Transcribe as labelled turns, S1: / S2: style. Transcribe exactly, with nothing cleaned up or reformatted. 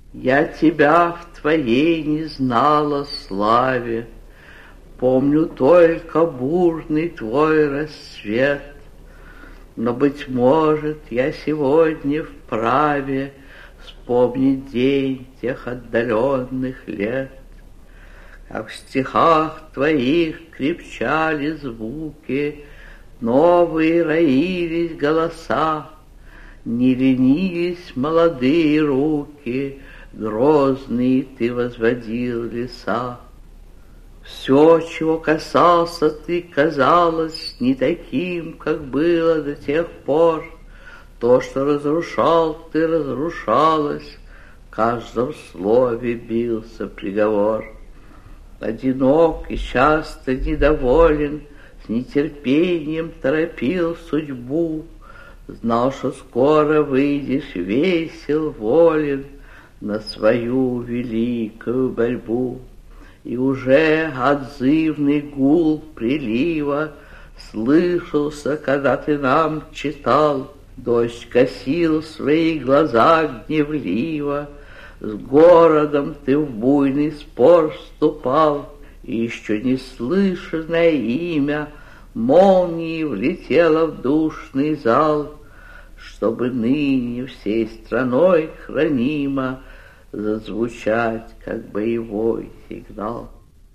S1: Я тебя в твоей не знала славе, помню только бурный твой рассвет. Но, быть может, я сегодня вправе вспомнить день тех отдаленных лет, как в стихах твоих крепчали звуки, новые роились голоса, не ленились молодые руки, грозные ты возводил леса. Все, чего касался ты, казалось не таким, как было до тех пор. То, что разрушал ты, разрушалось, в каждом слове бился приговор. Одинок и часто недоволен, с нетерпением торопил судьбу, знал, что скоро выйдешь весел, волен на свою великую борьбу. И уже отзывный гул прилива слышался, когда ты нам читал. Дождь косил свои глаза гневливо, с городом ты в буйный спор вступал, и еще не слышанное имя молнией влетело в душный зал, чтобы ныне всей страной хранимо зазвучать, как боевой сигнал.